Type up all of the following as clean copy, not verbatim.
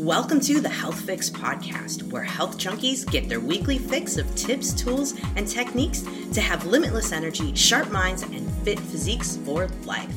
Welcome to the Health Fix podcast, where health junkies get their weekly fix of tips, tools, and techniques to have limitless energy, sharp minds, and fit physiques for life.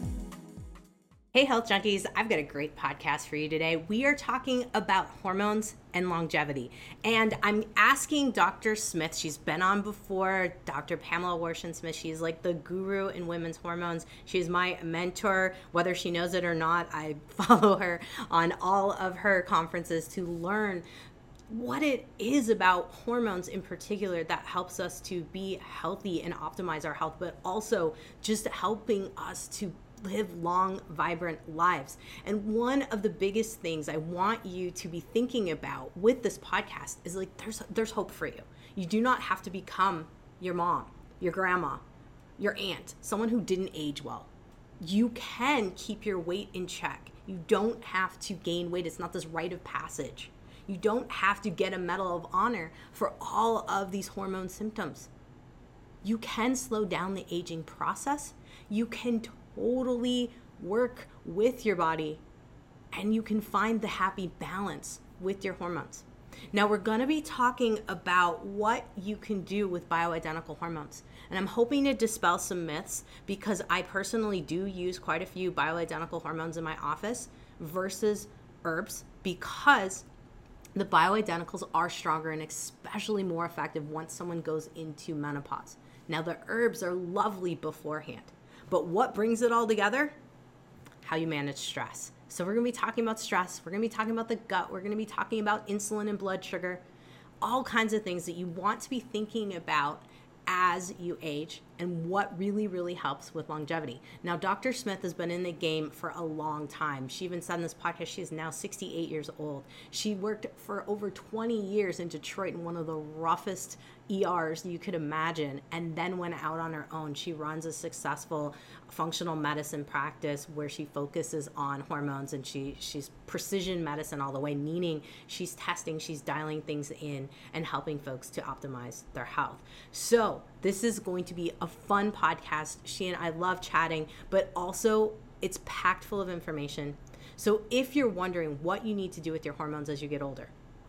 Hey, health junkies, I've got a great podcast for you today. We are talking about hormones and longevity. And I'm asking Dr. Smith, she's been on before, Dr. Pamela Warshan-Smith. She's like the guru in women's hormones. She's my mentor, whether she knows it or not. I follow her on all of her conferences to learn what it is about hormones in particular that helps us to be healthy and optimize our health, but also just helping us to live long, vibrant lives. And one of the biggest things I want you to be thinking about with this podcast is like, there's hope for you. You do not have to become your mom, your grandma, your aunt, someone who didn't age well. You can keep your weight in check. You don't have to gain weight. It's not this rite of passage. You don't have to get a Medal of Honor for all of these hormone symptoms. You can slow down the aging process. You can totally work with your body, and you can find the happy balance with your hormones. Now, we're going to be talking about what you can do with bioidentical hormones. And I'm hoping to dispel some myths, because I personally do use quite a few bioidentical hormones in my office versus herbs, because the bioidenticals are stronger and especially more effective once someone goes into menopause. Now, the herbs are lovely beforehand, but what brings it all together? How you manage stress. So we're going to be talking about stress. We're going to be talking about the gut. We're going to be talking about insulin and blood sugar, all kinds of things that you want to be thinking about as you age, and what really, really helps with longevity. Now, Dr. Smith has been in the game for a long time. She even said in this podcast, she is now 68 years old. She worked for over 20 years in Detroit in one of the roughest ERs you could imagine, and then went out on her own. She runs a successful functional medicine practice where she focuses on hormones, and she's precision medicine all the way, meaning she's testing, she's dialing things in and helping folks to optimize their health. So this is going to be a fun podcast. She and I love chatting, but also it's packed full of information. So if you're wondering what you need to do with your hormones as you get older,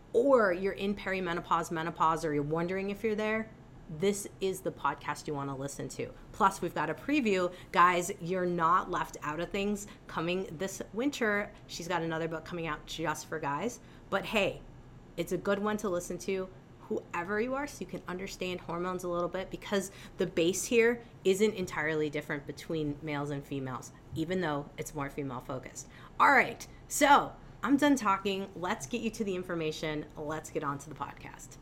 or you're in perimenopause, menopause, or you're wondering if you're there, this is the podcast you want to listen to. Plus, we've got a preview. Guys, you're not left out of things coming this winter. She's got another book coming out just for guys. But hey, it's a good one to listen to, whoever you are, so you can understand hormones a little bit, because the base here isn't entirely different between males and females, even though it's more female focused. All right, so I'm done talking. Let's get you to the information. Let's get on to the podcast.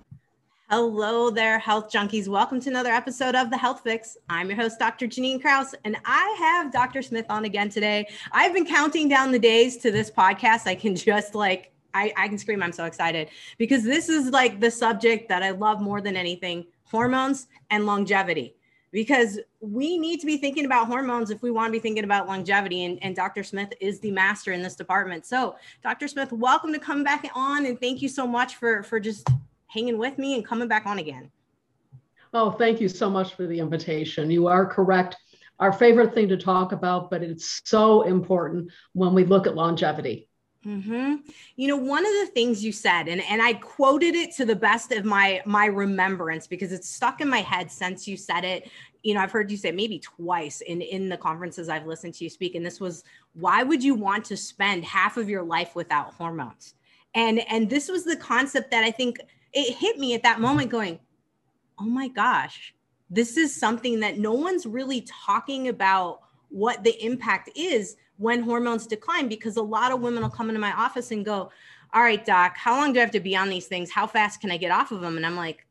Hello there, health junkies. Welcome to another episode of The Health Fix. I'm your host, Dr. Janine Krause, and I have Dr. Smith on again today. I've been counting down the days to this podcast. I can just I can scream. I'm so excited, because this is like the subject that I love more than anything, hormones and longevity. Because we need to be thinking about hormones if we want to be thinking about longevity. And Dr. Smith is the master in this department. So Dr. Smith, welcome to come back on. And thank you so much for just hanging with me and coming back on again. Oh, thank you so much for the invitation. You are correct. Our favorite thing to talk about, but it's so important when we look at longevity. Mm-hmm. You know, one of the things you said, and I quoted it to the best of my remembrance, because it's stuck in my head since you said it. You know, I've heard you say maybe twice in the conferences I've listened to you speak. And this was, why would you want to spend half of your life without hormones? And this was the concept that I think it hit me at that moment going, oh my gosh, this is something that no one's really talking about, what the impact is when hormones decline, because a lot of women will come into my office and go, all right, doc, how long do I have to be on these things? How fast can I get off of them? And I'm like,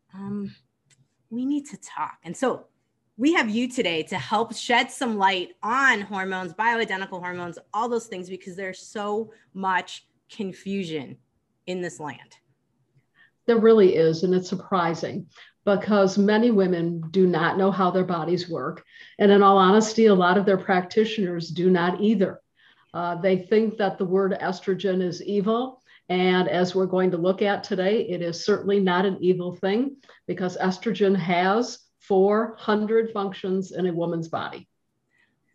we need to talk. And so we have you today to help shed some light on hormones, bioidentical hormones, all those things, because there's so much confusion in this land. There really is. And it's surprising, because many women do not know how their bodies work. And in all honesty, a lot of their practitioners do not either. They think that the word estrogen is evil. And as we're going to look at today, it is certainly not an evil thing, because estrogen has 400 functions in a woman's body.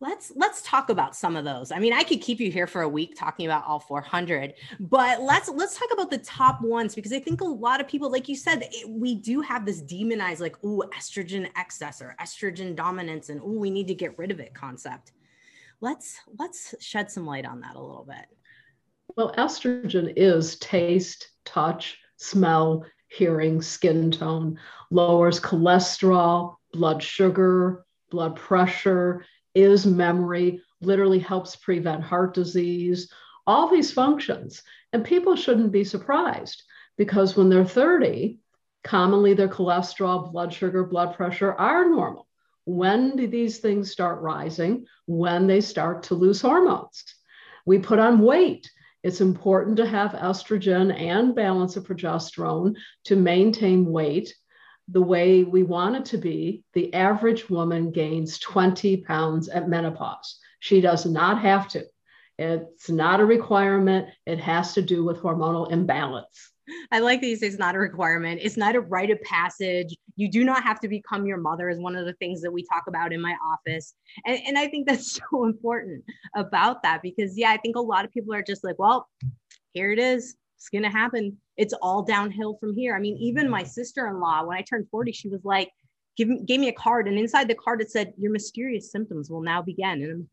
Let's talk about some of those. I mean, I could keep you here for a week talking about all 400, but let's talk about the top ones, because I think a lot of people, like you said, we do have this demonized, like, ooh, estrogen excess or estrogen dominance, and ooh, we need to get rid of it concept. Let's shed some light on that a little bit. Well, estrogen is taste, touch, smell, hearing, skin tone, lowers cholesterol, blood sugar, blood pressure, is memory, literally helps prevent heart disease, all these functions. And people shouldn't be surprised, because when they're 30, commonly their cholesterol, blood sugar, blood pressure are normal. When do these things start rising? When they start to lose hormones. We put on weight. It's important to have estrogen and balance of progesterone to maintain weight the way we want it to be. The average woman gains 20 pounds at menopause. She does not have to. It's not a requirement. It has to do with hormonal imbalance. I like that you say it's not a requirement. It's not a rite of passage. You do not have to become your mother, is one of the things that we talk about in my office. And I think that's so important about that, because I think a lot of people are just like, well, here it is. It's going to happen. It's all downhill from here. I mean, even my sister-in-law, when I turned 40, she was like, gave me a card. And inside the card, it said, your mysterious symptoms will now begin. And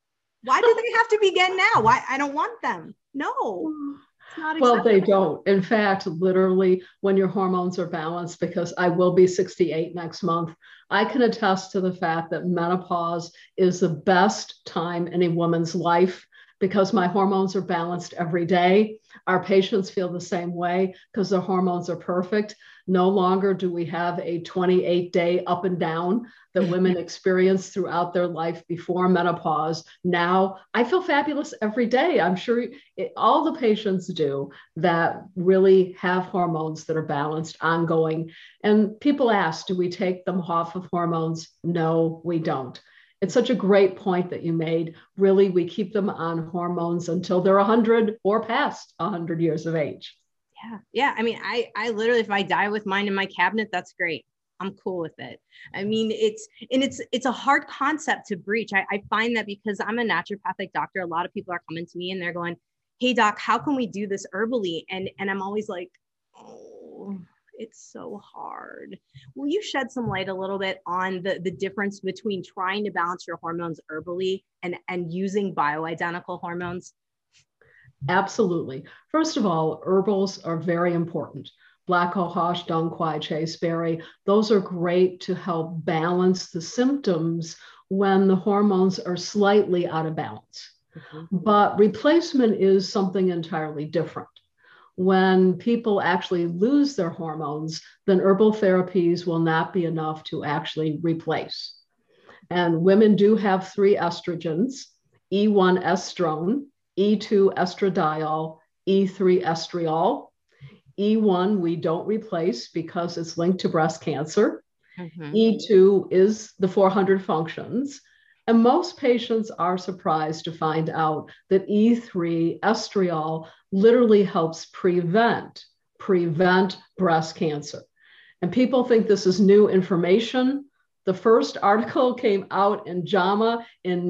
why do they have to begin now? Why? I don't want them. No. Well, they don't. In fact, literally, when your hormones are balanced, because I will be 68 next month, I can attest to the fact that menopause is the best time in a woman's life, because my hormones are balanced every day. Our patients feel the same way because their hormones are perfect. No longer do we have a 28-day up and down that women experience throughout their life before menopause. Now, I feel fabulous every day. I'm sure all the patients do that really have hormones that are balanced, ongoing. And people ask, do we take them off of hormones? No, we don't. It's such a great point that you made. Really, we keep them on hormones until they're 100 or past 100 years of age. Yeah. I mean, I literally, if I die with mine in my cabinet, that's great. I'm cool with it. I mean, it's a hard concept to breach. I find that because I'm a naturopathic doctor, a lot of people are coming to me and they're going, hey doc, how can we do this herbally? And I'm always like, oh, it's so hard. Will you shed some light a little bit on the difference between trying to balance your hormones herbally and using bioidentical hormones? Absolutely. First of all, herbals are very important. Black cohosh, dong quai, chasteberry, those are great to help balance the symptoms when the hormones are slightly out of balance. Mm-hmm. But replacement is something entirely different. When people actually lose their hormones, then herbal therapies will not be enough to actually replace. And women do have 3 estrogens: E1 estrone, E2 estradiol, E3 estriol. E1 we don't replace because it's linked to breast cancer. Mm-hmm. E2 is the 400 functions. And most patients are surprised to find out that E3 estriol literally helps prevent breast cancer. And people think this is new information. The first article came out in JAMA in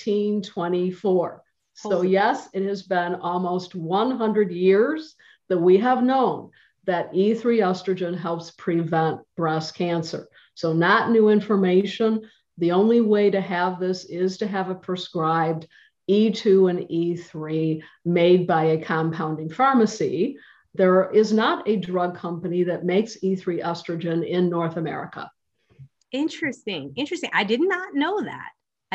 1924. So yes, it has been almost 100 years that we have known that E3 estrogen helps prevent breast cancer. So not new information. The only way to have this is to have a prescribed E2 and E3 made by a compounding pharmacy. There is not a drug company that makes E3 estrogen in North America. Interesting. I did not know that.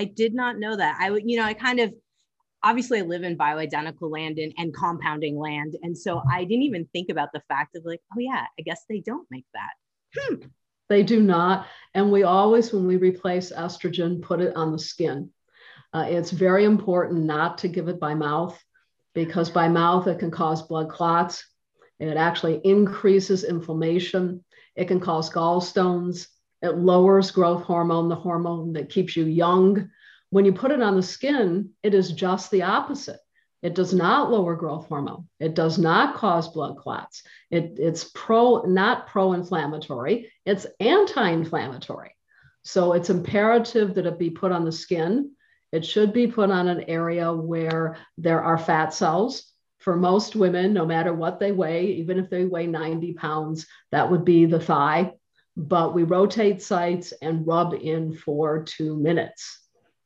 I kind of, obviously I live in bioidentical land and compounding land. And so I didn't even think about the fact of like, oh yeah, I guess they don't make that. They do not. And we always, when we replace estrogen, put it on the skin. It's very important not to give it by mouth, because by mouth it can cause blood clots. It actually increases inflammation. It can cause gallstones. It lowers growth hormone, the hormone that keeps you young. When you put it on the skin, it is just the opposite. It does not lower growth hormone. It does not cause blood clots. It's not pro-inflammatory. It's anti-inflammatory. So it's imperative that it be put on the skin. It should be put on an area where there are fat cells. For most women, no matter what they weigh, even if they weigh 90 pounds, that would be the thigh. But we rotate sites and rub in for 2 minutes.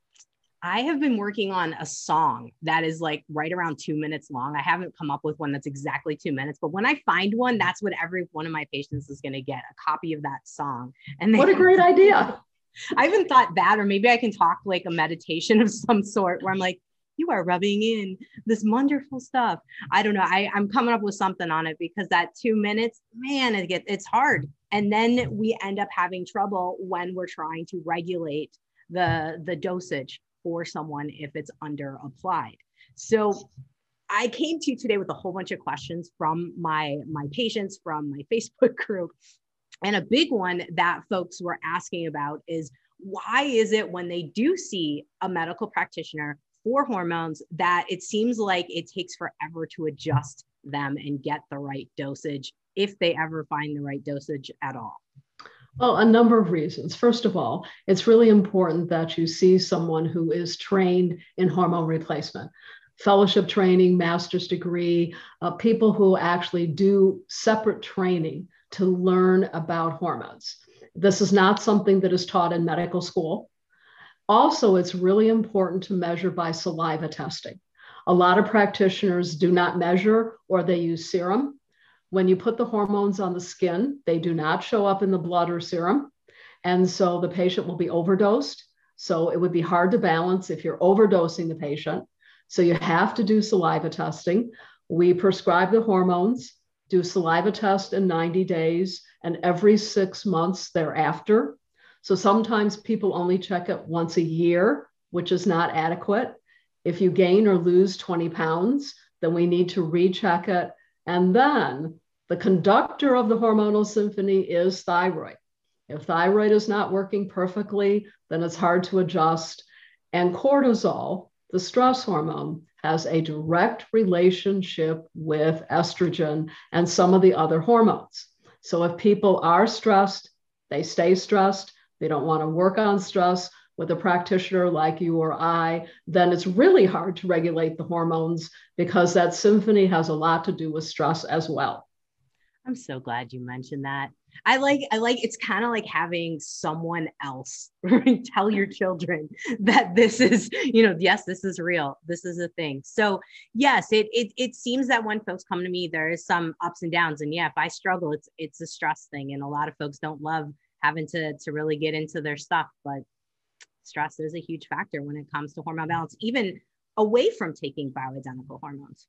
I have been working on a song that is like right around 2 minutes long. I haven't come up with one that's exactly 2 minutes, but when I find one, that's what every one of my patients is going to get, a copy of that song. And what a great idea. I haven't thought that, or maybe I can talk like a meditation of some sort where I'm like, you are rubbing in this wonderful stuff. I don't know. I'm coming up with something on it, because that 2 minutes, man, it's hard. And then we end up having trouble when we're trying to regulate the dosage for someone if it's under applied. So I came to you today with a whole bunch of questions from my patients, from my Facebook group. And a big one that folks were asking about is, why is it when they do see a medical practitioner for hormones that it seems like it takes forever to adjust them and get the right dosage, if they ever find the right dosage at all? Well, a number of reasons. First of all, it's really important that you see someone who is trained in hormone replacement, fellowship training, master's degree, people who actually do separate training to learn about hormones. This is not something that is taught in medical school. Also, it's really important to measure by saliva testing. A lot of practitioners do not measure, or they use serum. When you put the hormones on the skin, they do not show up in the blood or serum. And so the patient will be overdosed. So it would be hard to balance if you're overdosing the patient. So you have to do saliva testing. We prescribe the hormones, do saliva test in 90 days and every 6 months thereafter. So sometimes people only check it once a year, which is not adequate. If you gain or lose 20 pounds, then we need to recheck it. And then the conductor of the hormonal symphony is thyroid. If thyroid is not working perfectly, then it's hard to adjust. And cortisol, the stress hormone, has a direct relationship with estrogen and some of the other hormones. So if people are stressed, they stay stressed, they don't want to work on stress with a practitioner like you or I, then it's really hard to regulate the hormones, because that symphony has a lot to do with stress as well. I'm so glad you mentioned that. I like it's kind of like having someone else tell your children that this is, yes, this is real. This is a thing. So yes, it seems that when folks come to me, there is some ups and downs. And yeah, if I struggle, it's a stress thing. And a lot of folks don't love having to really get into their stuff, but stress is a huge factor when it comes to hormone balance, even away from taking bioidentical hormones.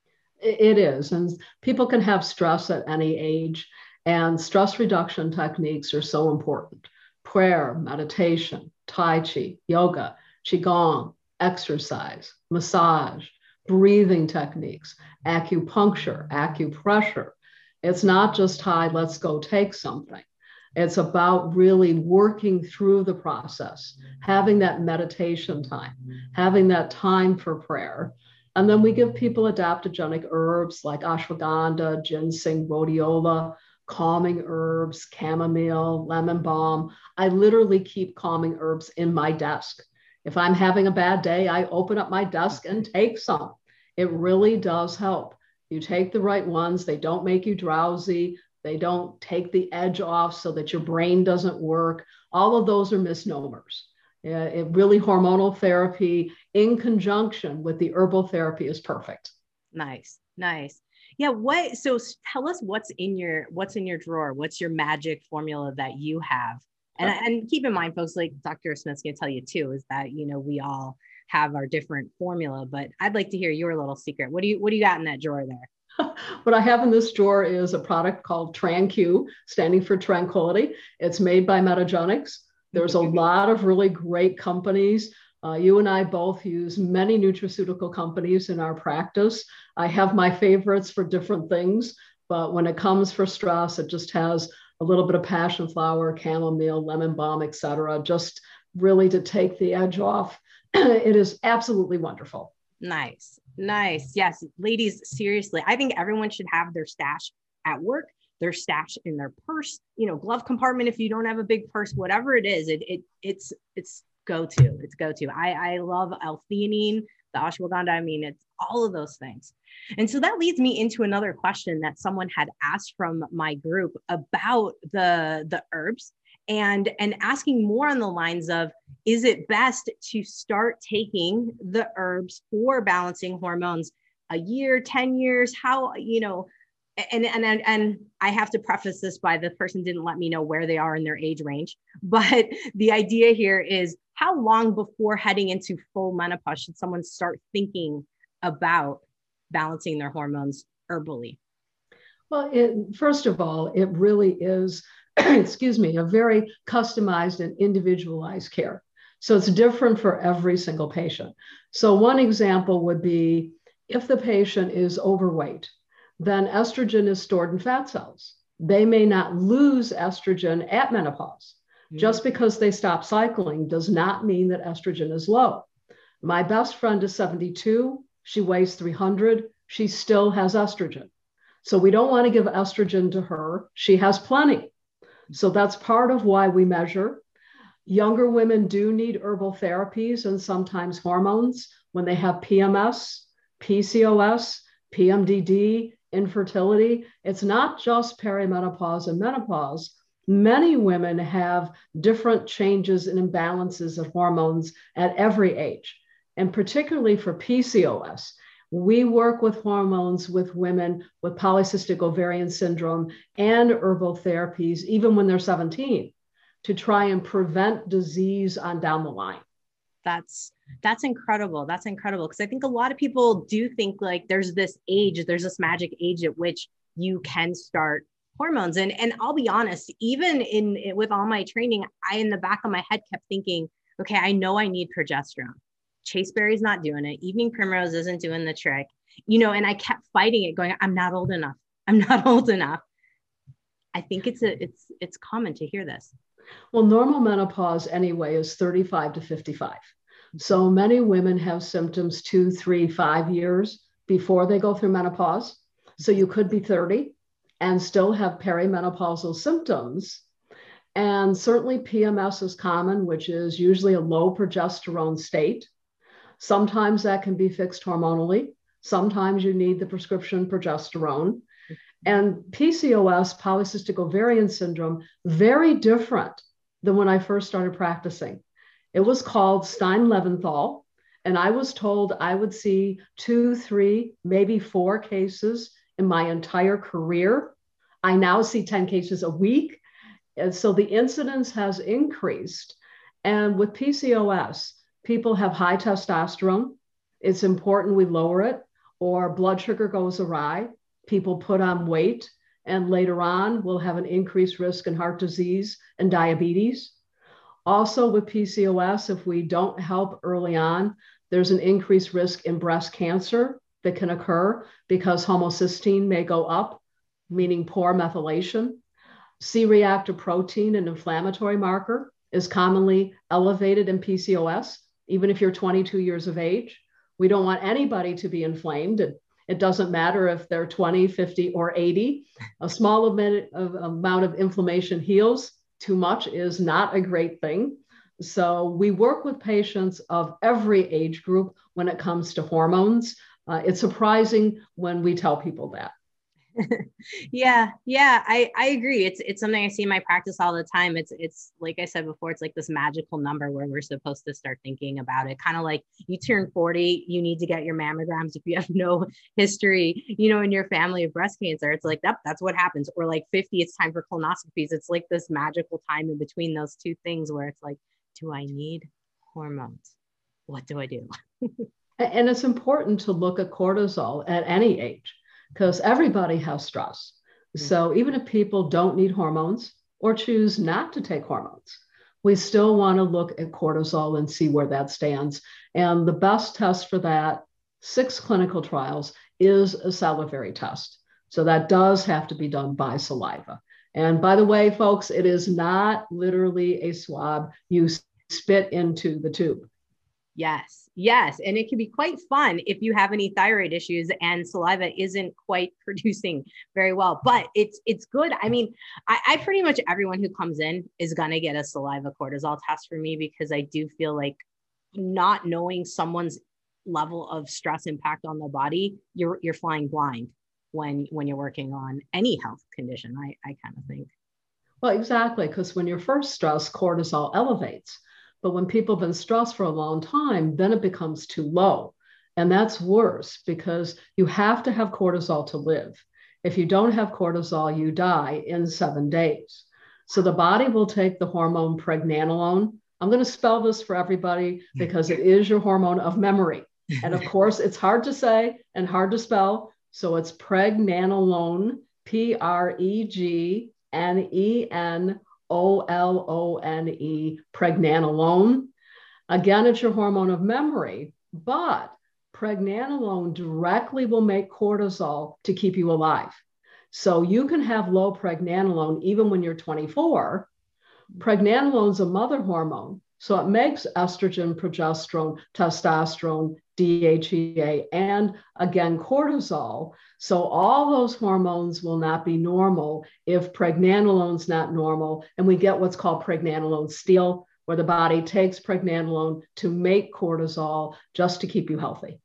It is. And people can have stress at any age, and stress reduction techniques are so important. Prayer, meditation, Tai Chi, yoga, Qigong, exercise, massage, breathing techniques, acupuncture, acupressure. It's not just, hi, let's go take something. It's about really working through the process, having that meditation time, having that time for prayer. And then we give people adaptogenic herbs like ashwagandha, ginseng, rhodiola, calming herbs, chamomile, lemon balm. I literally keep calming herbs in my desk. If I'm having a bad day, I open up my desk and take some. It really does help. You take the right ones. They don't make you drowsy. They don't take the edge off so that your brain doesn't work. All of those are misnomers. Really, hormonal therapy in conjunction with the herbal therapy is perfect. Nice. Yeah. So tell us what's in your drawer. What's your magic formula that you have? And keep in mind, folks, like Dr. Smith's going to tell you too, is that, we all have our different formula, but I'd like to hear your little secret. What do you got in that drawer there? What I have in this drawer is a product called TranQ, standing for tranquility. It's made by Metagenics. There's a lot of really great companies. You and I both use many nutraceutical companies in our practice. I have my favorites for different things, but when it comes for stress, it just has a little bit of passion flower, chamomile, lemon balm, etc., just really to take the edge off. It is absolutely wonderful. Nice. Yes, ladies, seriously, I think everyone should have their stash at work, their stash in their purse, glove compartment. If you don't have a big purse, whatever it is, it's go-to. It's go-to. I love L-theanine, the ashwagandha. I mean, it's all of those things. And so that leads me into another question that someone had asked from my group about the herbs, and asking more on the lines of, is it best to start taking the herbs for balancing hormones a year, 10 years? How, and I have to preface this by, the person didn't let me know where they are in their age range, but the idea here is, how long before heading into full menopause should someone start thinking about balancing their hormones herbally? Well, first of all, it really is, excuse me, a very customized and individualized care. So it's different for every single patient. So one example would be, if the patient is overweight, then estrogen is stored in fat cells. They may not lose estrogen at menopause. Mm-hmm. Just because they stop cycling does not mean that estrogen is low. My best friend is 72. She weighs 300. She still has estrogen. So we don't want to give estrogen to her. She has plenty. So that's part of why we measure. Younger women do need herbal therapies and sometimes hormones when they have PMS, PCOS, PMDD, infertility. It's not just perimenopause and menopause. Many women have different changes and imbalances of hormones at every age. And particularly for PCOS, we work with hormones with women with polycystic ovarian syndrome and herbal therapies, even when they're 17, to try and prevent disease on down the line. That's incredible. That's incredible. Because I think a lot of people do think like there's this magic age at which you can start hormones. And I'll be honest, even with all my training, I, in the back of my head, kept thinking, okay, I know I need progesterone. Chaseberry's not doing it. Evening primrose isn't doing the trick, and I kept fighting it, going, I'm not old enough. I'm not old enough. I think it's common to hear this. Well, normal menopause anyway is 35 to 55. So many women have symptoms 2, 3, 5 years before they go through menopause. So you could be 30 and still have perimenopausal symptoms. And certainly PMS is common, which is usually a low progesterone state. Sometimes that can be fixed hormonally. Sometimes you need the prescription progesterone. And PCOS, polycystic ovarian syndrome, very different than when I first started practicing. It was called Stein-Leventhal, and I was told I would see 2, 3, maybe 4 cases in my entire career. I now see 10 cases a week. And so the incidence has increased. And with PCOS, people have high testosterone. It's important we lower it, or blood sugar goes awry. People put on weight, and later on will have an increased risk in heart disease and diabetes. Also with PCOS, if we don't help early on, there's an increased risk in breast cancer that can occur because homocysteine may go up, meaning poor methylation. C-reactive protein, an inflammatory marker, is commonly elevated in PCOS, even if you're 22 years of age. We don't want anybody to be inflamed. It doesn't matter if they're 20, 50, or 80. A small amount of inflammation heals. Too much is not a great thing. So we work with patients of every age group when it comes to hormones. It's surprising when we tell people that. Yeah, I agree. It's something I see in my practice all the time. It's like I said before, it's like this magical number where we're supposed to start thinking about it. Kind of like you turn 40, you need to get your mammograms if you have no history, in your family of breast cancer. It's like that's what happens. Or like 50, it's time for colonoscopies. It's like this magical time in between those two things where it's like, do I need hormones? What do I do? And it's important to look at cortisol at any age, because everybody has stress. So even if people don't need hormones or choose not to take hormones, we still want to look at cortisol and see where that stands. And the best test for that, 6 clinical trials, is a salivary test. So that does have to be done by saliva. And by the way, folks, it is not literally a swab you spit into the tube. Yes, yes. And it can be quite fun if you have any thyroid issues and saliva isn't quite producing very well. But it's good. I mean, I pretty much everyone who comes in is gonna get a saliva cortisol test for me, because I do feel like not knowing someone's level of stress impact on the body, you're flying blind when you're working on any health condition, I kind of think. Well, exactly, because when you're first stressed, cortisol elevates. But when people have been stressed for a long time, then it becomes too low. And that's worse because you have to have cortisol to live. If you don't have cortisol, you die in 7 days. So the body will take the hormone pregnenolone. I'm going to spell this for everybody because it is your hormone of memory. And of course, it's hard to say and hard to spell. So it's pregnenolone, Pregnenolone, pregnenolone. Again, it's your hormone of memory, but pregnenolone directly will make cortisol to keep you alive. So you can have low pregnenolone even when you're 24. Pregnenolone is a mother hormone. So it makes estrogen, progesterone, testosterone, DHEA, and again, cortisol. So all those hormones will not be normal if pregnenolone's not normal. And we get what's called pregnenolone steal, where the body takes pregnenolone to make cortisol just to keep you healthy.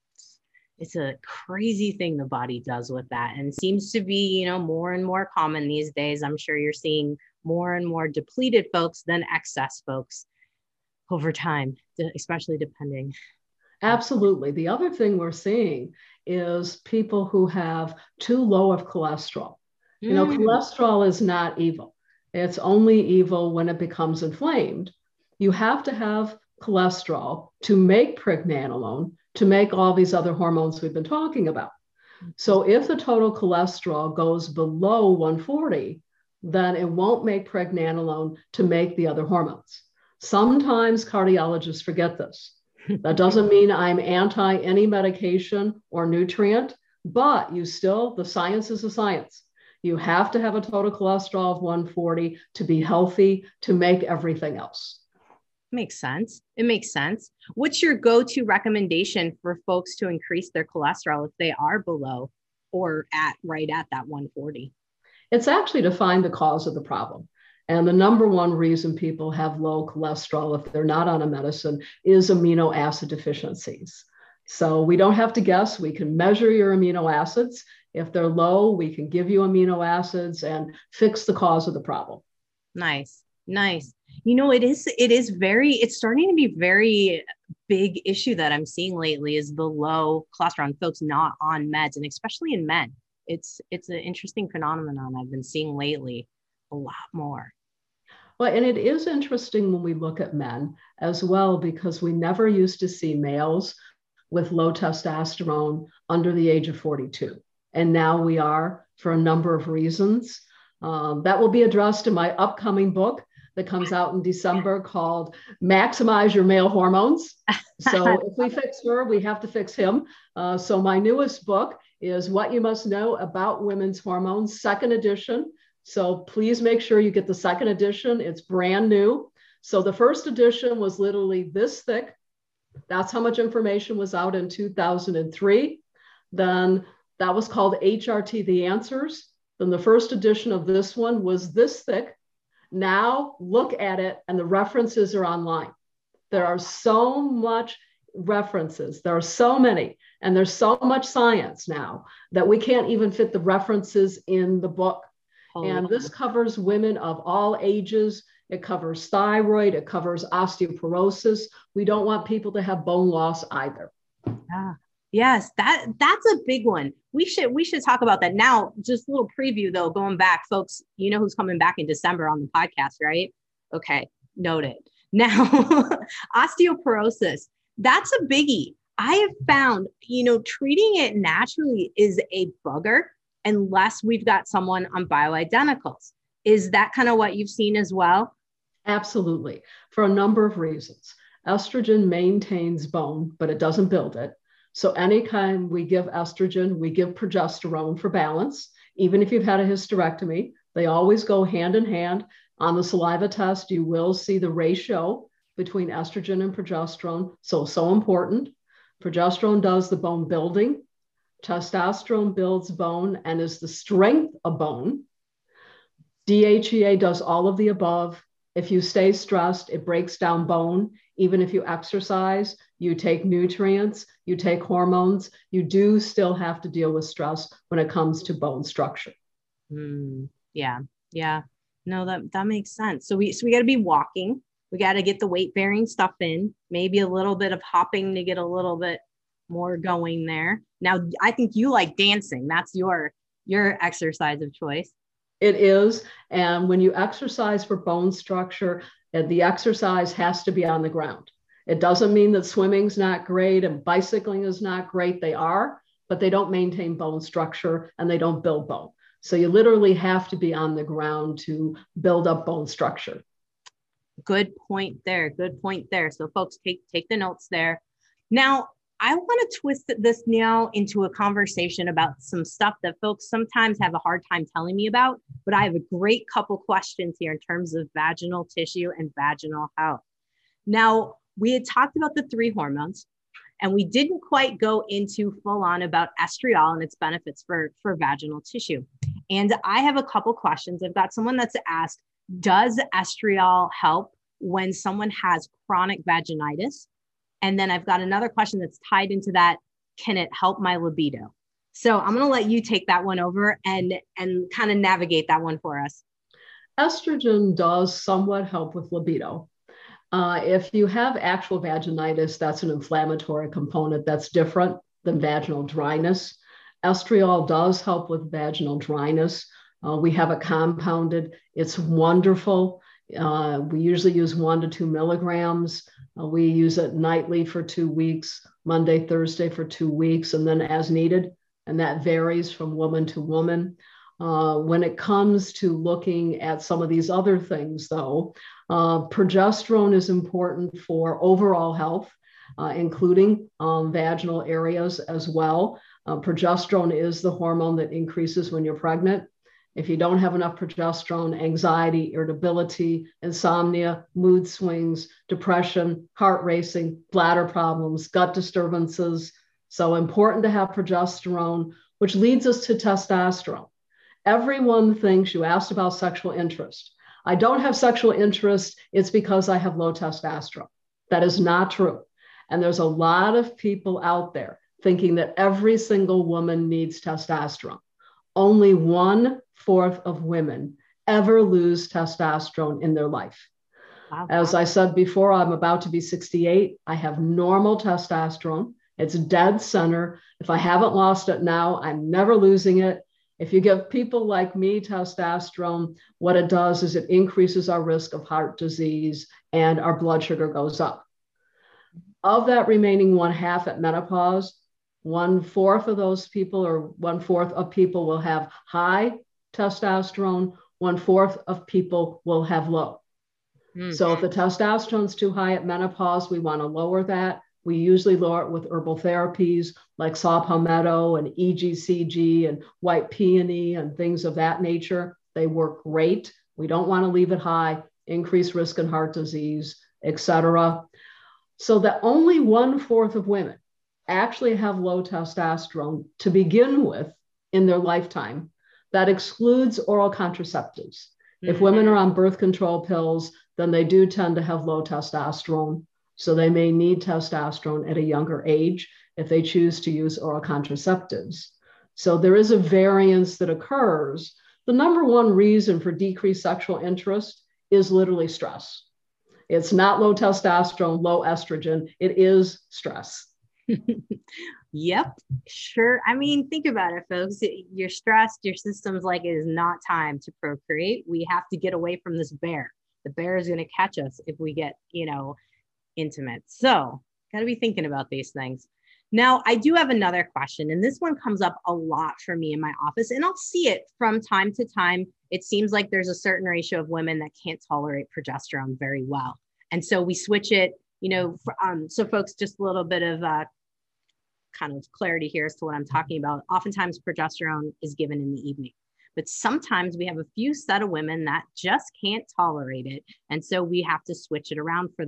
It's a crazy thing the body does with that, and seems to be, more and more common these days. I'm sure you're seeing more and more depleted folks than excess folks over time, especially depending. Absolutely. The other thing we're seeing is people who have too low of cholesterol. Cholesterol is not evil. It's only evil when it becomes inflamed. You have to have cholesterol to make pregnenolone, to make all these other hormones we've been talking about. So if the total cholesterol goes below 140, then it won't make pregnenolone to make the other hormones. Sometimes cardiologists forget this. That doesn't mean I'm anti any medication or nutrient, but the science is a science. You have to have a total cholesterol of 140 to be healthy, to make everything else. Makes sense. It makes sense. What's your go-to recommendation for folks to increase their cholesterol if they are below or right at that 140? It's actually to find the cause of the problem. And the number one reason people have low cholesterol if they're not on a medicine is amino acid deficiencies. So we don't have to guess. We can measure your amino acids. If they're low, we can give you amino acids and fix the cause of the problem. Nice. It's starting to be very big issue that I'm seeing lately is the low cholesterol in folks not on meds, and especially in men. It's an interesting phenomenon I've been seeing lately a lot more. Well, and it is interesting when we look at men as well, because we never used to see males with low testosterone under the age of 42. And now we are, for a number of reasons. That will be addressed in my upcoming book that comes out in December called Maximize Your Male Hormones. So if we fix her, we have to fix him. So my newest book is What You Must Know About Women's Hormones, second edition. So please make sure you get the second edition. It's brand new. So the first edition was literally this thick. That's how much information was out in 2003. Then that was called HRT, The Answers. Then the first edition of this one was this thick. Now look at it, and the references are online. There are so much references. There are so many, and there's so much science now that we can't even fit the references in the book. And this covers women of all ages. It covers thyroid. It covers osteoporosis. We don't want people to have bone loss either. Yes, that's a big one. We should talk about that now. Just a little preview though, going back, folks, you know who's coming back in December on the podcast, right? Okay, noted. Now, osteoporosis, that's a biggie. I have found, treating it naturally is a bugger unless we've got someone on bioidenticals. Is that kind of what you've seen as well? Absolutely, for a number of reasons. Estrogen maintains bone, but it doesn't build it. So anytime we give estrogen, we give progesterone for balance. Even if you've had a hysterectomy, they always go hand in hand. On the saliva test, you will see the ratio between estrogen and progesterone. So important. Progesterone does the bone building. Testosterone builds bone and is the strength of bone. DHEA does all of the above. If you stay stressed, it breaks down bone. Even if you exercise, you take nutrients, you take hormones, you do still have to deal with stress when it comes to bone structure. Yeah. No, that makes sense. So we got to be walking. We got to get the weight bearing stuff in, maybe a little bit of hopping to get a little bit more going there. Now, I think you like dancing. That's your exercise of choice. It is. And when you exercise for bone structure, the exercise has to be on the ground. It doesn't mean that swimming's not great and bicycling is not great. They are, but they don't maintain bone structure and they don't build bone. So you literally have to be on the ground to build up bone structure. Good point there. So folks, take the notes there. Now, I want to twist this now into a conversation about some stuff that folks sometimes have a hard time telling me about, but I have a great couple questions here in terms of vaginal tissue and vaginal health. Now, we had talked about the 3 hormones, and we didn't quite go into full on about estriol and its benefits for vaginal tissue. And I have a couple questions. I've got someone that's asked, does estriol help when someone has chronic vaginitis? And then I've got another question that's tied into that. Can it help my libido? So I'm going to let you take that one over and kind of navigate that one for us. Estrogen does somewhat help with libido. If you have actual vaginitis, that's an inflammatory component that's different than vaginal dryness. Estriol does help with vaginal dryness. We have it compounded. It's wonderful. We usually use 1 to 2 milligrams. We use it nightly for 2 weeks, Monday, Thursday for 2 weeks, and then as needed. And that varies from woman to woman. When it comes to looking at some of these other things, though, progesterone is important for overall health, including vaginal areas as well. Progesterone is the hormone that increases when you're pregnant. If you don't have enough progesterone, anxiety, irritability, insomnia, mood swings, depression, heart racing, bladder problems, gut disturbances. So important to have progesterone, which leads us to testosterone. Everyone thinks, you asked about sexual interest. I don't have sexual interest, it's because I have low testosterone. That is not true. And there's a lot of people out there thinking that every single woman needs testosterone. Only 1/4 of women ever lose testosterone in their life. Wow. As I said before, I'm about to be 68. I have normal testosterone. It's dead center. If I haven't lost it now, I'm never losing it. If you give people like me testosterone, what it does is it increases our risk of heart disease and our blood sugar goes up. Of that remaining 1/2 at menopause, 1/4 of those people, or 1/4 of people, will have high testosterone, 1/4 of people will have low. So if the testosterone is too high at menopause, we want to lower that. We usually lower it with herbal therapies like saw palmetto and EGCG and white peony and things of that nature. They work great. We don't want to leave it high, increase risk in heart disease, etc. So that only 1/4 of women actually have low testosterone to begin with in their lifetime. That excludes oral contraceptives. If women are on birth control pills, then they do tend to have low testosterone. So they may need testosterone at a younger age if they choose to use oral contraceptives. So there is a variance that occurs. The number one reason for decreased sexual interest is literally stress. It's not low testosterone, low estrogen. It is stress. Yep, sure. I mean, think about it, folks. You're stressed. Your system's like, it is not time to procreate. We have to get away from this bear. The bear is going to catch us if we get, intimate. So got to be thinking about these things. Now, I do have another question, and this one comes up a lot for me in my office, and I'll see it from time to time. It seems like there's a certain ratio of women that can't tolerate progesterone very well. And so we switch it, so folks, just a little bit of kind of clarity here as to what I'm talking about. Oftentimes progesterone is given in the evening, but sometimes we have a few set of women that just can't tolerate it. And so we have to switch it around for them.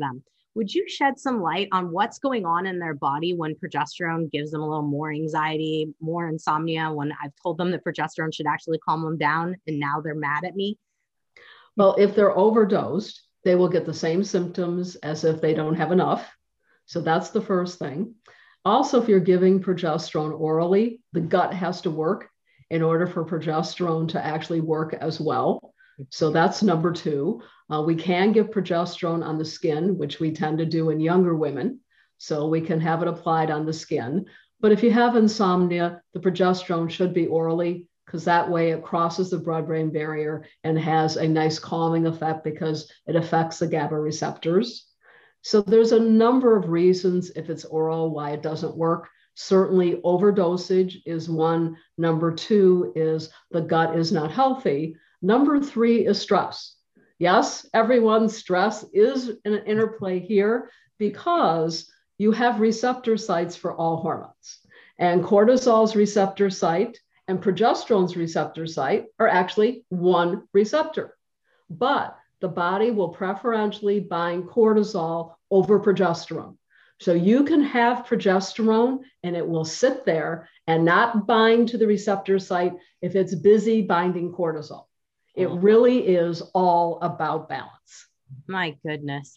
Would you shed some light on what's going on in their body when progesterone gives them a little more anxiety, more insomnia, when I've told them that progesterone should actually calm them down and now they're mad at me? Well, if they're overdosed, they will get the same symptoms as if they don't have enough. So that's the first thing. Also, if you're giving progesterone orally, the gut has to work in order for progesterone to actually work as well. So that's number two. We can give progesterone on the skin, which we tend to do in younger women. So we can have it applied on the skin. But if you have insomnia, the progesterone should be orally, because that way it crosses the blood-brain barrier and has a nice calming effect because it affects the GABA receptors. So there's a number of reasons, if it's oral, why it doesn't work. Certainly overdosage is one. Number two is the gut is not healthy. Number three is stress. Yes, everyone's stress is an interplay here because you have receptor sites for all hormones. And cortisol's receptor site and progesterone's receptor site are actually one receptor. But the body will preferentially bind cortisol over progesterone. So you can have progesterone and it will sit there and not bind to the receptor site if it's busy binding cortisol. It really is all about balance. My goodness.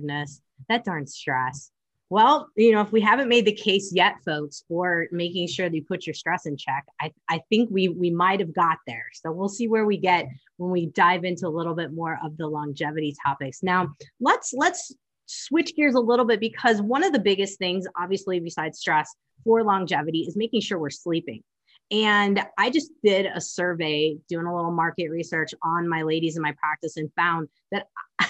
That darn stress. Well, if we haven't made the case yet, folks, for making sure that you put your stress in check, I think we might have got there. So we'll see where we get when we dive into a little bit more of the longevity topics. Now, let's switch gears a little bit, because one of the biggest things, obviously, besides stress for longevity is making sure we're sleeping. And I just did a survey doing a little market research on my ladies in my practice and found that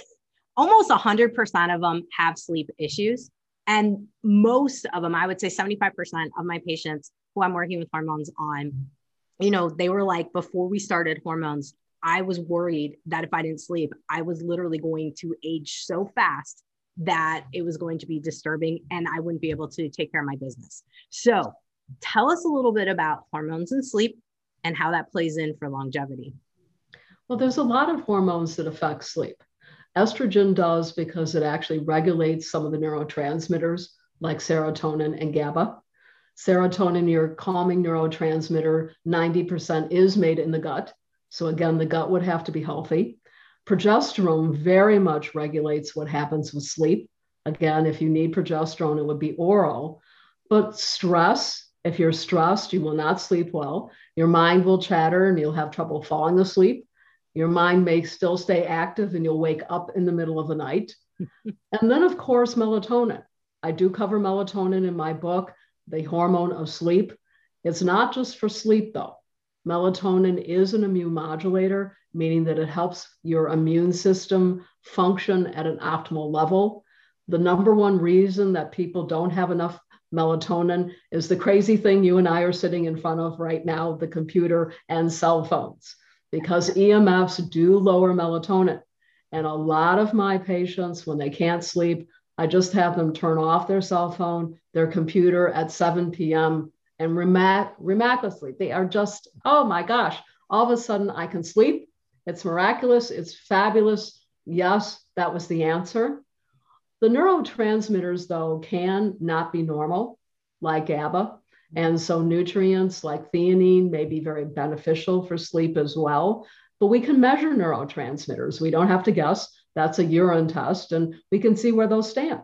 almost 100% of them have sleep issues. And most of them, I would say 75% of my patients who I'm working with hormones on, they were like, before we started hormones, I was worried that if I didn't sleep, I was literally going to age so fast that it was going to be disturbing and I wouldn't be able to take care of my business. So tell us a little bit about hormones and sleep and how that plays in for longevity. Well, there's a lot of hormones that affect sleep. Estrogen does because it actually regulates some of the neurotransmitters like serotonin and GABA. Serotonin, your calming neurotransmitter, 90% is made in the gut. So again, the gut would have to be healthy. Progesterone very much regulates what happens with sleep. Again, if you need progesterone, it would be oral. But stress, if you're stressed, you will not sleep well. Your mind will chatter and you'll have trouble falling asleep. Your mind may still stay active and you'll wake up in the middle of the night. And then, of course, melatonin. I do cover melatonin in my book, The Hormone of Sleep. It's not just for sleep, though. Melatonin is an immune modulator, meaning that it helps your immune system function at an optimal level. The number one reason that people don't have enough melatonin is the crazy thing you and I are sitting in front of right now, the computer and cell phones, because EMFs do lower melatonin. And a lot of my patients, when they can't sleep, I just have them turn off their cell phone, their computer at 7 p.m. and miraculously, they are just, oh my gosh, all of a sudden I can sleep. It's miraculous. It's fabulous. Yes, that was the answer. The neurotransmitters, though, can not be normal, like GABA. And so nutrients like theanine may be very beneficial for sleep as well. But we can measure neurotransmitters. We don't have to guess. That's a urine test, and we can see where those stand.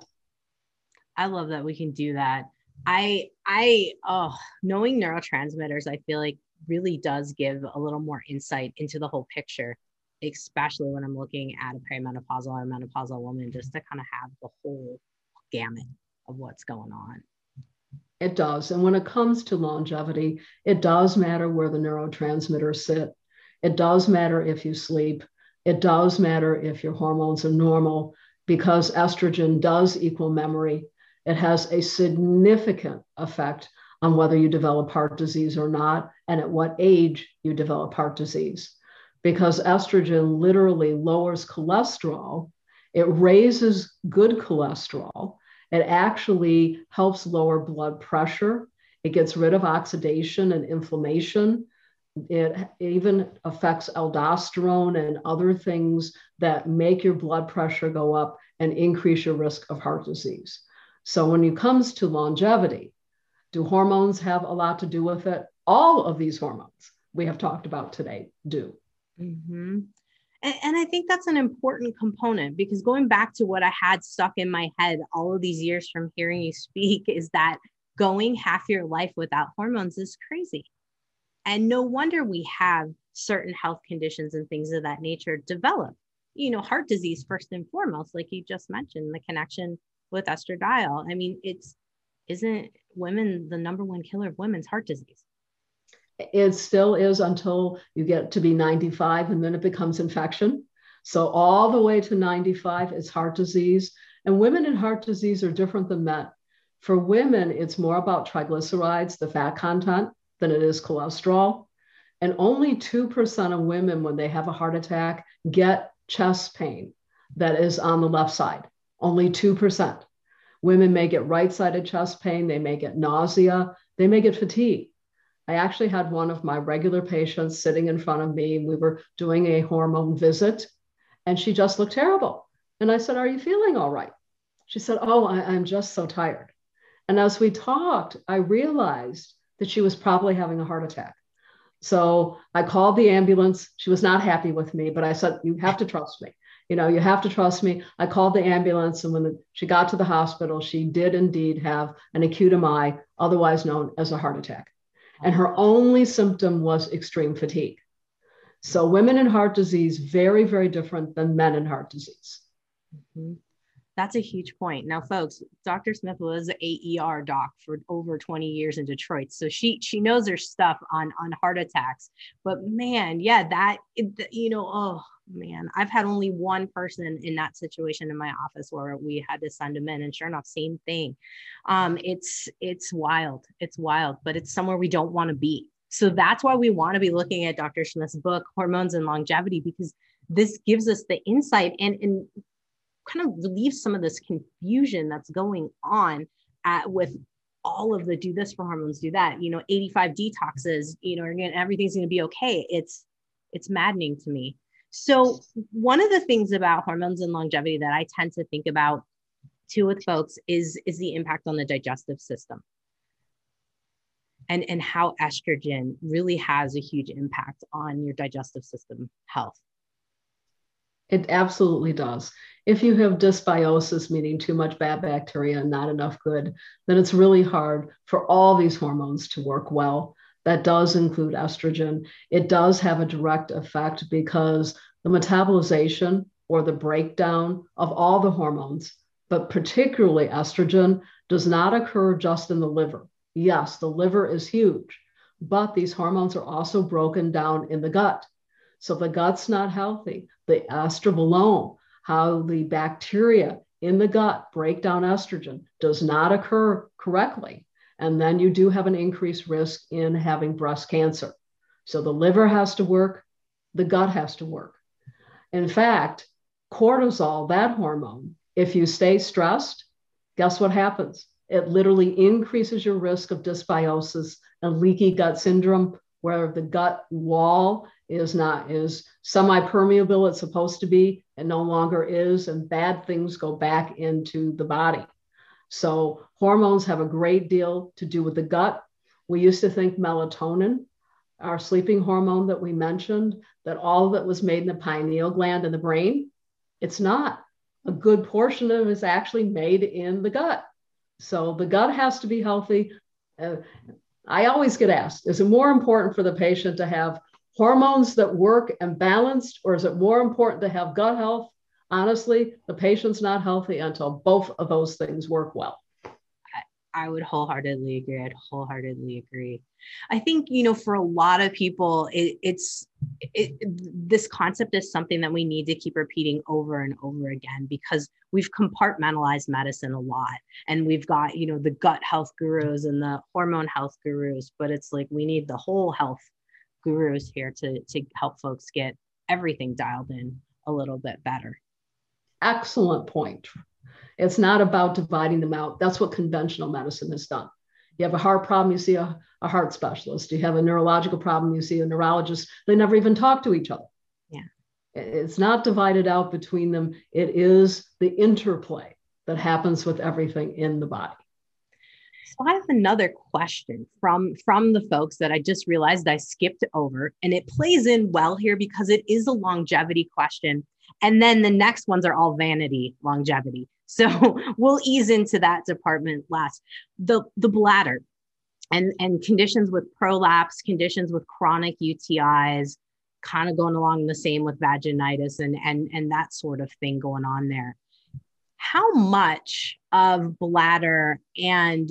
I love that we can do that. Knowing neurotransmitters, I feel like really does give a little more insight into the whole picture, especially when I'm looking at a perimenopausal or menopausal woman, just to kind of have the whole gamut of what's going on. It does. And when it comes to longevity, it does matter where the neurotransmitters sit. It does matter if you sleep. It does matter if your hormones are normal, because estrogen does equal memory. It has a significant effect on whether you develop heart disease or not, and at what age you develop heart disease. Because estrogen literally lowers cholesterol, it raises good cholesterol, it actually helps lower blood pressure, it gets rid of oxidation and inflammation. It even affects aldosterone and other things that make your blood pressure go up and increase your risk of heart disease. So when it comes to longevity, do hormones have a lot to do with it? All of these hormones we have talked about today do. Mm-hmm. And I think that's an important component, because going back to what I had stuck in my head all of these years from hearing you speak is that going half your life without hormones is crazy. And no wonder we have certain health conditions and things of that nature develop. You know, heart disease, first and foremost, like you just mentioned, the connection with estradiol. I mean, isn't women the number one killer of women's heart disease? It still is until you get to be 95, and then it becomes infection. So all the way to 95 is heart disease. And women in heart disease are different than men. For women, it's more about triglycerides, the fat content, than it is cholesterol. And only 2% of women, when they have a heart attack, get chest pain that is on the left side. Only 2%. Women may get right-sided chest pain. They may get nausea. They may get fatigue. I actually had one of my regular patients sitting in front of me. We were doing a hormone visit, and she just looked terrible. And I said, "Are you feeling all right?" She said, "Oh, I'm just so tired." And as we talked, I realized that she was probably having a heart attack. So I called the ambulance. She was not happy with me, but I said, "You have to trust me. You know, you have to trust me." I called the ambulance, and when she got to the hospital, she did indeed have an acute MI, otherwise known as a heart attack. And her only symptom was extreme fatigue. So women in heart disease, very, very different than men in heart disease. Mm-hmm. That's a huge point. Now, folks, Dr. Smith was an ER doc for over 20 years in Detroit. So she knows her stuff on heart attacks. But man, yeah, oh man, I've had only one person in that situation in my office where we had to send them in, and sure enough, same thing. It's wild. It's wild, but it's somewhere we don't want to be. So that's why we want to be looking at Dr. Smith's book, Hormones and Longevity, because this gives us the insight and kind of relieves some of this confusion that's going on with all of the do this for hormones, do that, 85 detoxes, everything's going to be okay. It's maddening to me. So one of the things about hormones and longevity that I tend to think about too with folks is the impact on the digestive system and how estrogen really has a huge impact on your digestive system health. It absolutely does. If you have dysbiosis, meaning too much bad bacteria and not enough good, then it's really hard for all these hormones to work well. That does include estrogen. It does have a direct effect because the metabolization or the breakdown of all the hormones, but particularly estrogen, does not occur just in the liver. Yes, the liver is huge, but these hormones are also broken down in the gut. So if the gut's not healthy, the estrobolome, how the bacteria in the gut break down estrogen, does not occur correctly. And then you do have an increased risk in having breast cancer. So the liver has to work, the gut has to work. In fact, cortisol, that hormone, if you stay stressed, guess what happens? It literally increases your risk of dysbiosis and leaky gut syndrome, where the gut wall is semi-permeable, it's supposed to be, and no longer is, and bad things go back into the body. So hormones have a great deal to do with the gut. We used to think melatonin, our sleeping hormone that we mentioned, that all of it was made in the pineal gland in the brain. It's not. A good portion of it is actually made in the gut. So the gut has to be healthy. I always get asked, is it more important for the patient to have hormones that work and balanced, or is it more important to have gut health? Honestly, the patient's not healthy until both of those things work well. I would wholeheartedly agree. I think, for a lot of people, this concept is something that we need to keep repeating over and over again, because we've compartmentalized medicine a lot, and we've got, the gut health gurus and the hormone health gurus, but it's like, we need the whole health gurus here to help folks get everything dialed in a little bit better. Excellent point. It's not about dividing them out. That's what conventional medicine has done. You have a heart problem, you see a heart specialist. You have a neurological problem, you see a neurologist. They never even talk to each other. Yeah. It's not divided out between them. It is the interplay that happens with everything in the body. So I have another question from the folks that I just realized I skipped over, and it plays in well here because it is a longevity question. And then the next ones are all vanity longevity. So we'll ease into that department last. The bladder and conditions with prolapse, conditions with chronic UTIs, kind of going along the same with vaginitis and that sort of thing going on there. How much of bladder and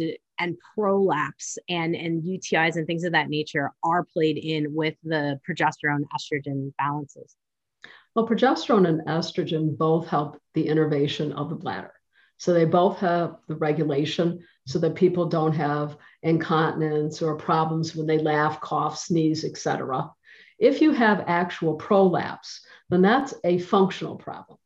prolapse and UTIs and things of that nature are played in with the progesterone estrogen balances? Well, progesterone and estrogen both help the innervation of the bladder. So they both have the regulation so that people don't have incontinence or problems when they laugh, cough, sneeze, etc. If you have actual prolapse, then that's a functional problem.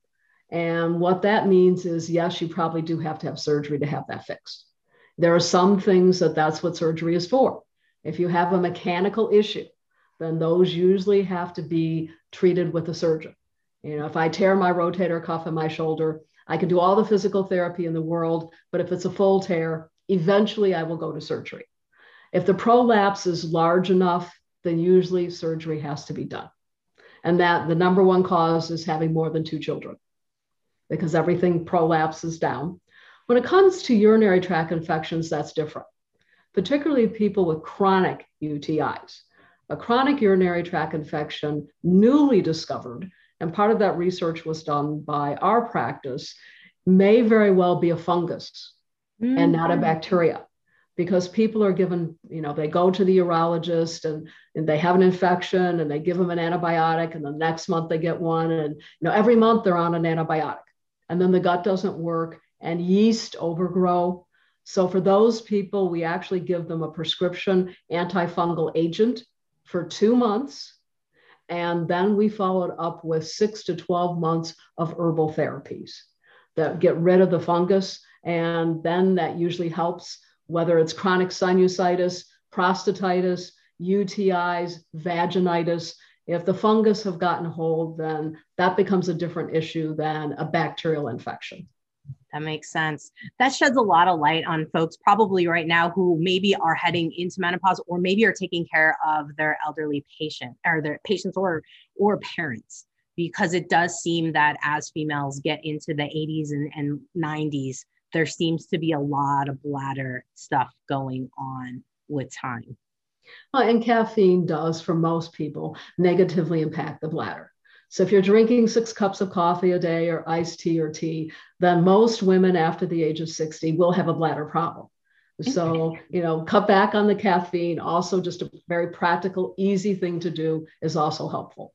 And what that means is, yes, you probably do have to have surgery to have that fixed. There are some things that's what surgery is for. If you have a mechanical issue, then those usually have to be treated with a surgeon. If I tear my rotator cuff in my shoulder, I can do all the physical therapy in the world, but if it's a full tear, eventually I will go to surgery. If the prolapse is large enough, then usually surgery has to be done. And that the number one cause is having more than 2 children, because everything prolapses down. When it comes to urinary tract infections, that's different, particularly people with chronic UTIs. A chronic urinary tract infection, newly discovered, and part of that research was done by our practice, may very well be a fungus and not a bacteria, because people are given, they go to the urologist and they have an infection and they give them an antibiotic, and the next month they get one, and every month they're on an antibiotic, and then the gut doesn't work and yeast overgrow. So for those people, we actually give them a prescription antifungal agent for 2 months. And then we followed up with 6 to 12 months of herbal therapies that get rid of the fungus. And then that usually helps, whether it's chronic sinusitis, prostatitis, UTIs, vaginitis. If the fungus have gotten hold, then that becomes a different issue than a bacterial infection. That makes sense. That sheds a lot of light on folks probably right now who maybe are heading into menopause, or maybe are taking care of their elderly patient or their patients or parents, because it does seem that as females get into the 80s and 90s, there seems to be a lot of bladder stuff going on with time. And caffeine does, for most people, negatively impact the bladder. So if you're drinking 6 cups of coffee a day or iced tea or tea, then most women after the age of 60 will have a bladder problem. So, cut back on the caffeine. Also, just a very practical, easy thing to do is also helpful.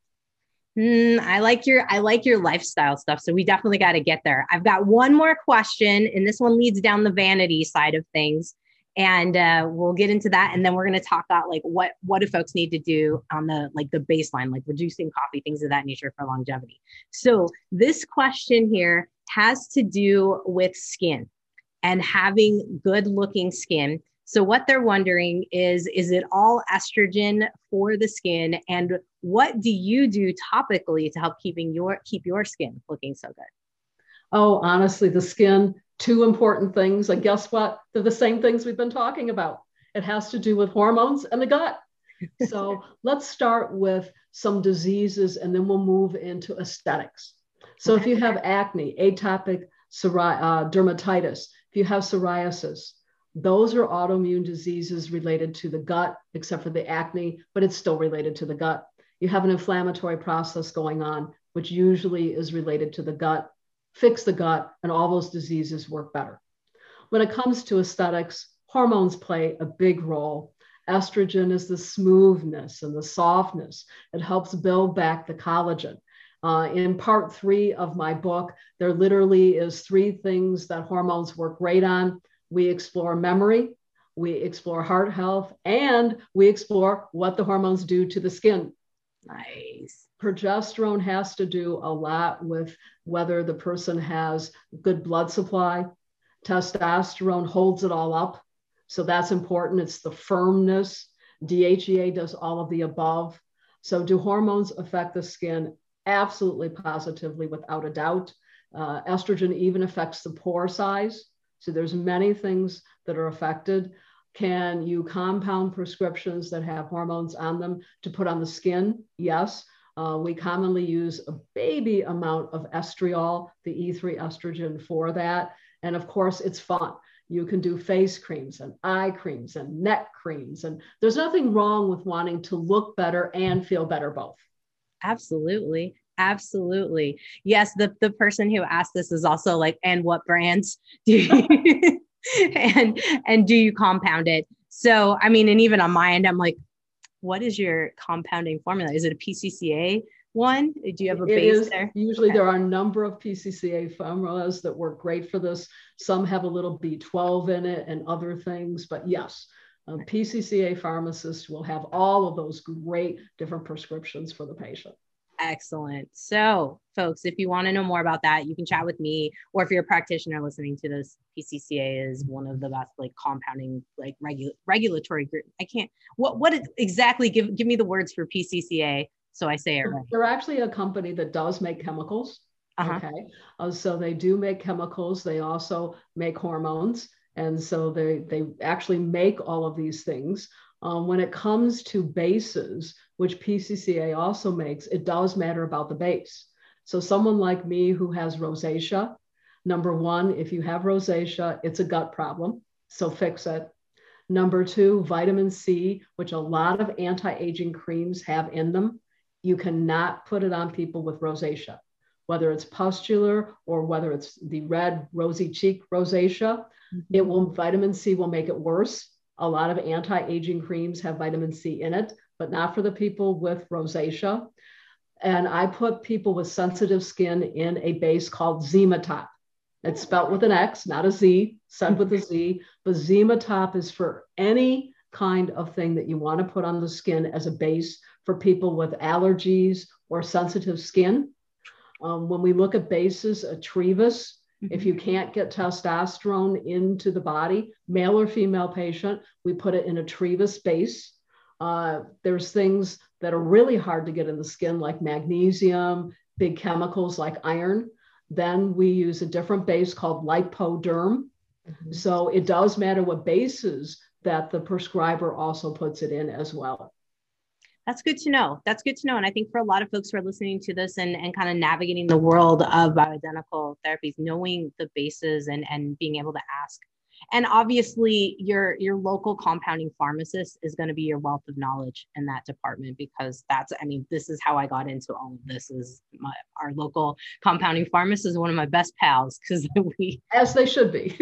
I like your lifestyle stuff. So we definitely got to get there. I've got one more question, and this one leads down the vanity side of things. And we'll get into that. And then we're going to talk about what do folks need to do on the baseline, like reducing coffee, things of that nature for longevity. So this question here has to do with skin and having good looking skin. So what they're wondering is it all estrogen for the skin? And what do you do topically to help keep your skin looking so good? Oh, honestly, the skin, 2 important things. And guess what? They're the same things we've been talking about. It has to do with hormones and the gut. So let's start with some diseases, and then we'll move into aesthetics. So if you have acne, atopic dermatitis, if you have psoriasis, those are autoimmune diseases related to the gut, except for the acne, but it's still related to the gut. You have an inflammatory process going on, which usually is related to the gut. Fix the gut, and all those diseases work better. When it comes to aesthetics, hormones play a big role. Estrogen is the smoothness and the softness. It helps build back the collagen. In part 3 of my book, there literally is 3 things that hormones work great on. We explore memory, we explore heart health, and we explore what the hormones do to the skin. Nice. Progesterone has to do a lot with whether the person has good blood supply. Testosterone holds it all up. So that's important. It's the firmness. DHEA does all of the above. So do hormones affect the skin? Absolutely, positively, without a doubt. Estrogen even affects the pore size. So there's many things that are affected. Can you compound prescriptions that have hormones on them to put on the skin? Yes. We commonly use a baby amount of estriol, the E3 estrogen, for that. And of course, it's fun. You can do face creams and eye creams and neck creams. And there's nothing wrong with wanting to look better and feel better both. Absolutely. Absolutely. Yes. The person who asked this is also like, and what brands do you and do you compound it? So, I mean, and even on my end, I'm like, what is your compounding formula? Is it a PCCA one? Do you have a base there? Usually there are a number of PCCA formulas that work great for this. Some have a little B12 in it and other things, but yes, a PCCA pharmacist will have all of those great different prescriptions for the patient. Excellent. So folks, if you want to know more about that, you can chat with me, or if you're a practitioner listening to this, PCCA is one of the best like compounding, like regulatory group. I can't, what exactly, give me the words for PCCA. So I say it right. They're actually a company that does make chemicals. Okay. So they do make chemicals. They also make hormones. And so they actually make all of these things. When it comes to bases, which PCCA also makes, it does matter about the base. So someone like me who has rosacea, number one, if you have rosacea, it's a gut problem, so fix it. Number two, vitamin C, which a lot of anti-aging creams have in them. You cannot put it on people with rosacea, whether it's pustular or whether it's the red rosy cheek rosacea. Vitamin C will make it worse. A lot of anti-aging creams have vitamin C in it, but not for the people with rosacea. And I put people with sensitive skin in a base called Zematop. It's spelled with an X, not a Z, said with a Z, but Zematop is for any kind of thing that you want to put on the skin as a base for people with allergies or sensitive skin. When we look at bases, Atrivas, if you can't get testosterone into the body, male or female patient, we put it in a Atrivas base. There's things that are really hard to get in the skin, like magnesium, big chemicals like iron. Then we use a different base called Lipoderm. So it does matter what bases that the prescriber also puts it in as well. That's good to know. That's good to know. And I think for a lot of folks who are listening to this and kind of navigating the world of bioidentical therapies, knowing the bases and being able to ask. And obviously your local compounding pharmacist is going to be your wealth of knowledge in that department, because this is how I got into all of this. Is our local compounding pharmacist is one of my best pals, because as they should be.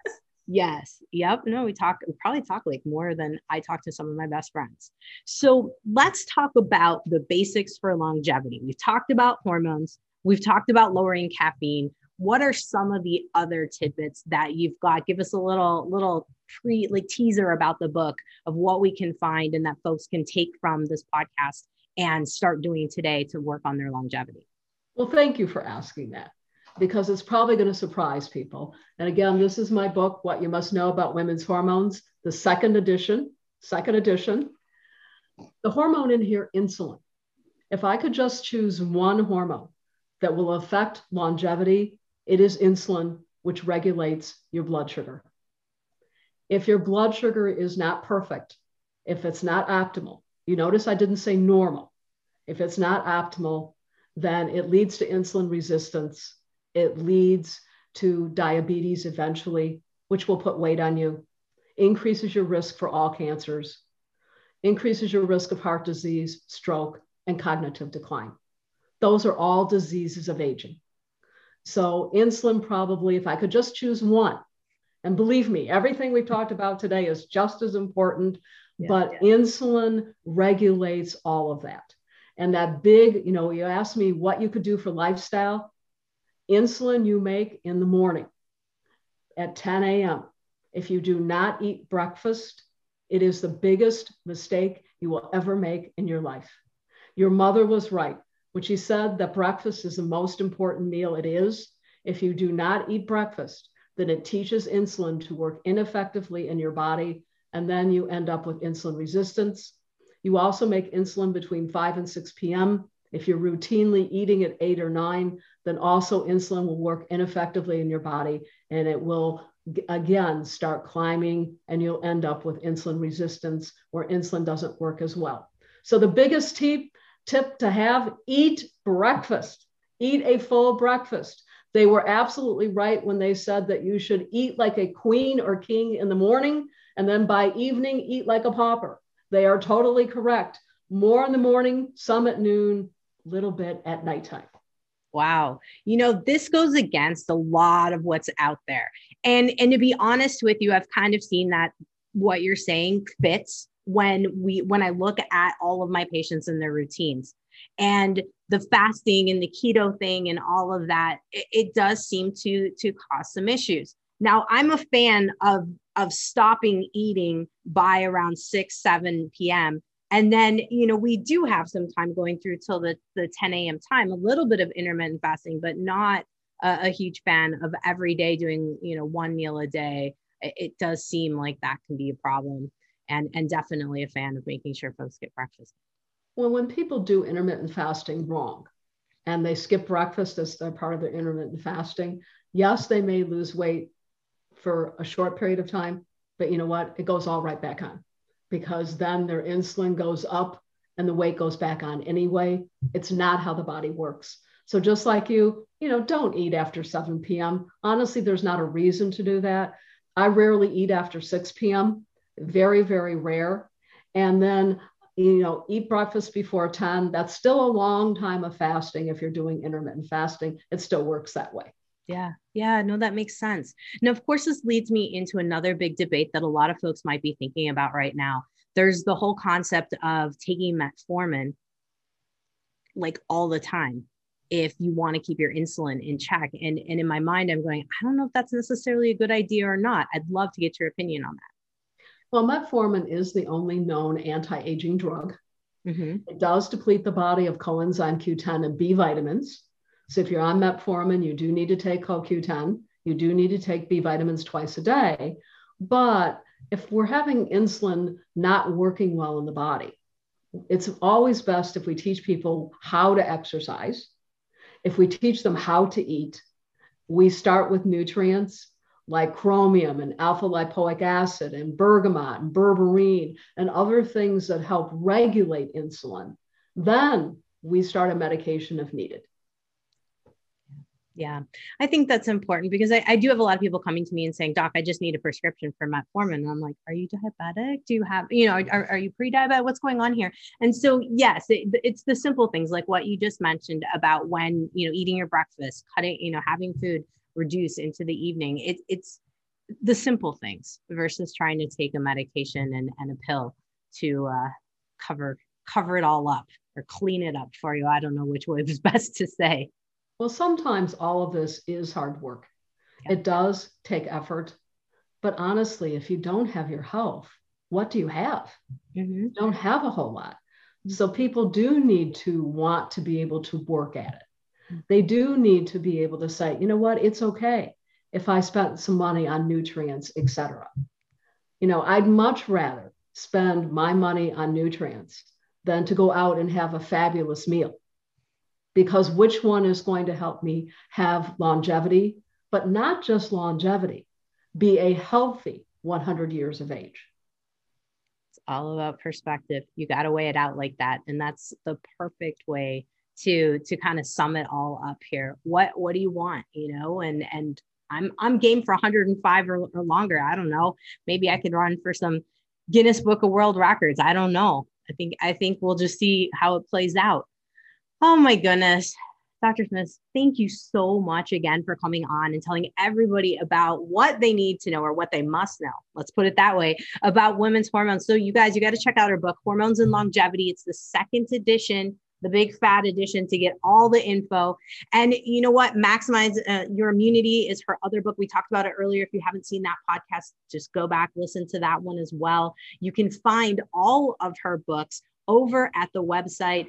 Yes. Yep. No, we probably talk like more than I talk to some of my best friends. So let's talk about the basics for longevity. We've talked about hormones. We've talked about lowering caffeine. What are some of the other tidbits that you've got? Give us a little teaser about the book of what we can find and that folks can take from this podcast and start doing today to work on their longevity. Well, thank you for asking that, because it's probably going to surprise people. And again, this is my book, What You Must Know About Women's Hormones, the second edition. The hormone in here, insulin. If I could just choose one hormone that will affect longevity, it is insulin, which regulates your blood sugar. If your blood sugar is not perfect, if it's not optimal, you notice I didn't say normal. If it's not optimal, then it leads to insulin resistance. It leads to diabetes eventually, which will put weight on you, increases your risk for all cancers, increases your risk of heart disease, stroke, and cognitive decline. Those are all diseases of aging. So insulin probably, if I could just choose one, and believe me, everything we've talked about today is just as important, but insulin regulates all of that. And that big, you asked me what you could do for lifestyle. Insulin you make in the morning at 10 a.m. If you do not eat breakfast, it is the biggest mistake you will ever make in your life. Your mother was right when she said that breakfast is the most important meal. It is. If you do not eat breakfast, then it teaches insulin to work ineffectively in your body, and then you end up with insulin resistance. You also make insulin between 5 and 6 p.m. If you're routinely eating at 8 or 9, then also insulin will work ineffectively in your body, and it will again start climbing, and you'll end up with insulin resistance where insulin doesn't work as well. So the biggest tip to have, eat breakfast, eat a full breakfast. They were absolutely right when they said that you should eat like a queen or king in the morning, and then by evening, eat like a pauper. They are totally correct. More in the morning, some at noon, little bit at nighttime. Wow. This goes against a lot of what's out there. And to be honest with you, I've kind of seen that what you're saying fits when I look at all of my patients and their routines, and the fasting and the keto thing and all of that, it does seem to cause some issues. Now, I'm a fan of stopping eating by around 6, 7 p.m. And then, we do have some time going through till the 10 a.m. time, a little bit of intermittent fasting, but not a huge fan of every day doing, one meal a day. It does seem like that can be a problem, and definitely a fan of making sure folks get breakfast. Well, when people do intermittent fasting wrong and they skip breakfast as a part of their intermittent fasting, yes, they may lose weight for a short period of time, but you know what? It goes all right back on, because then their insulin goes up and the weight goes back on anyway. It's not how the body works. So just like don't eat after 7 p.m. Honestly, there's not a reason to do that. I rarely eat after 6 p.m. Very, very rare. And then, eat breakfast before 10. That's still a long time of fasting. If you're doing intermittent fasting, it still works that way. Yeah. No, that makes sense. Now, of course, this leads me into another big debate that a lot of folks might be thinking about right now. There's the whole concept of taking metformin like all the time if you want to keep your insulin in check. And in my mind, I'm going, I don't know if that's necessarily a good idea or not. I'd love to get your opinion on that. Well, metformin is the only known anti-aging drug. Mm-hmm. It does deplete the body of coenzyme Q10 and B vitamins. So if you're on metformin, you do need to take CoQ10. You do need to take B vitamins twice a day. But if we're having insulin not working well in the body, it's always best if we teach people how to exercise. If we teach them how to eat, we start with nutrients like chromium and alpha lipoic acid and bergamot and berberine and other things that help regulate insulin. Then we start a medication if needed. Yeah, I think that's important, because I do have a lot of people coming to me and saying, Doc, I just need a prescription for metformin. And I'm like, are you diabetic? Do you have, are you pre-diabetic? What's going on here? And so, yes, it's the simple things like what you just mentioned about when, eating your breakfast, cutting, having food reduce into the evening. It's the simple things versus trying to take a medication and a pill to cover it all up or clean it up for you. I don't know which way was best to say. Well, sometimes all of this is hard work. Yeah. It does take effort. But honestly, if you don't have your health, what do you have? Mm-hmm. You don't have a whole lot. So people do need to want to be able to work at it. They do need to be able to say, you know what, it's okay if I spent some money on nutrients, et cetera. I'd much rather spend my money on nutrients than to go out and have a fabulous meal. Because which one is going to help me have longevity, but not just longevity, be a healthy 100 years of age? It's all about perspective. You got to weigh it out like that. And that's the perfect way to kind of sum it all up here. What do you want? And I'm game for 105 or longer. I don't know. Maybe I could run for some Guinness Book of World Records. I don't know. I think we'll just see how it plays out. Oh my goodness. Dr. Smith, thank you so much again for coming on and telling everybody about what they need to know, or what they must know. Let's put it that way, about women's hormones. So you guys, you got to check out her book, Hormones and Longevity. It's the second edition, the big fat edition, to get all the info. And you know what? Maximize Your Immunity is her other book. We talked about it earlier. If you haven't seen that podcast, just go back, listen to that one as well. You can find all of her books over at the website,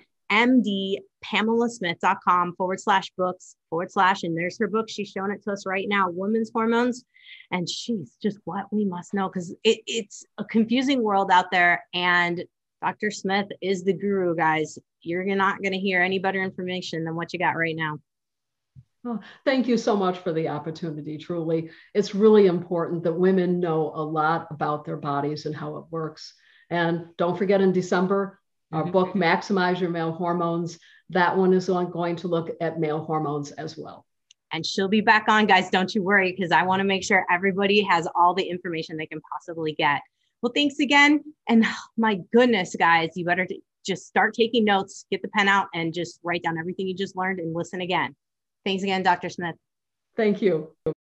mdpamelasmith.com/books/ and there's her book. She's showing it to us right now, Women's Hormones. And she's just what we must know, because it's a confusing world out there. And Dr. Smith is the guru, guys. You're not going to hear any better information than what you got right now. Oh, thank you so much for the opportunity. Truly, it's really important that women know a lot about their bodies and how it works. And don't forget, in December, our book, Maximize Your Male Hormones, that one is going to look at male hormones as well. And she'll be back on, guys. Don't you worry, because I want to make sure everybody has all the information they can possibly get. Well, thanks again. And my goodness, guys, you better just start taking notes, get the pen out, and just write down everything you just learned and listen again. Thanks again, Dr. Smith. Thank you.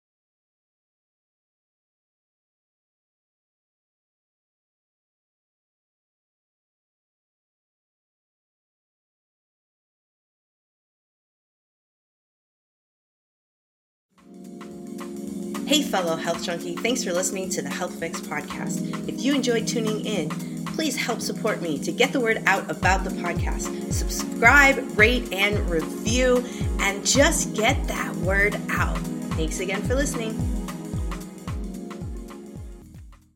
Hey, fellow health junkie, thanks for listening to the Health Fix podcast. If you enjoyed tuning in, please help support me to get the word out about the podcast. Subscribe, rate, and review, and just get that word out. Thanks again for listening.